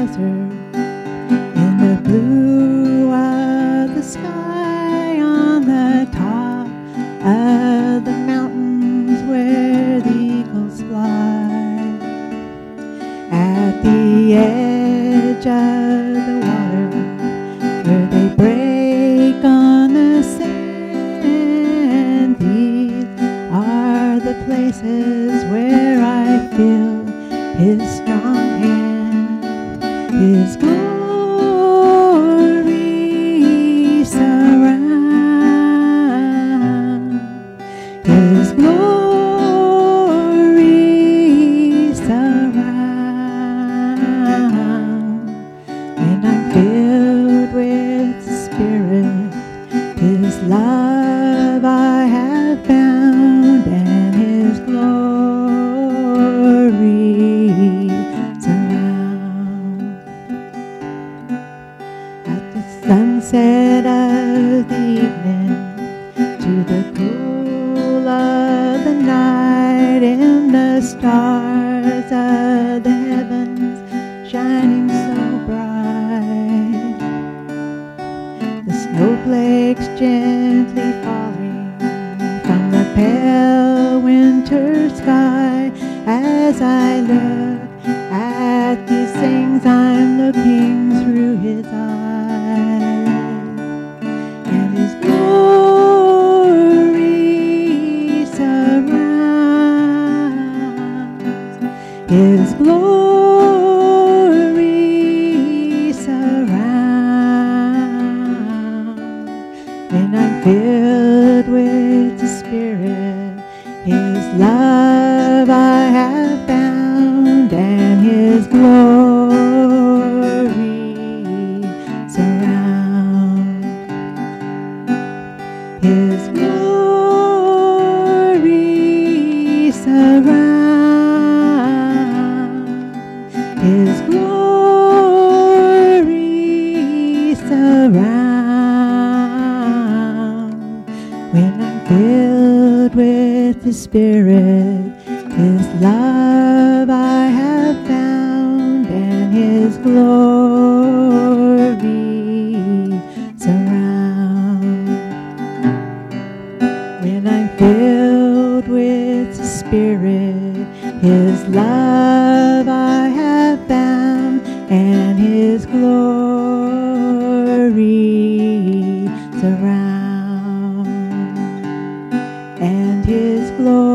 desert, in the blue of the sky, on the top of the mountains where the eagles fly, at the edge of the water where they break on the sand. These are the places where I feel His strong hand, His glory surround, His glory surround. When I'm filled with the Spirit, His love I have found, and His glory surround. At the sunset of the evening, to the cool of the night, in the stars of the heavens shining so bright, the snowflakes gently falling from the pale winter sky. As I look at these things, I'm looking through His eyes, and His glory surrounds, His glory surrounds. When I'm filled with the Spirit, His love I have found, and His glory surround, His glory surround, His glory surround. When I'm filled with the Spirit, His love I have found, and His glory surround. When I'm filled with the Spirit, His love I have found, and His glory surround, and His glory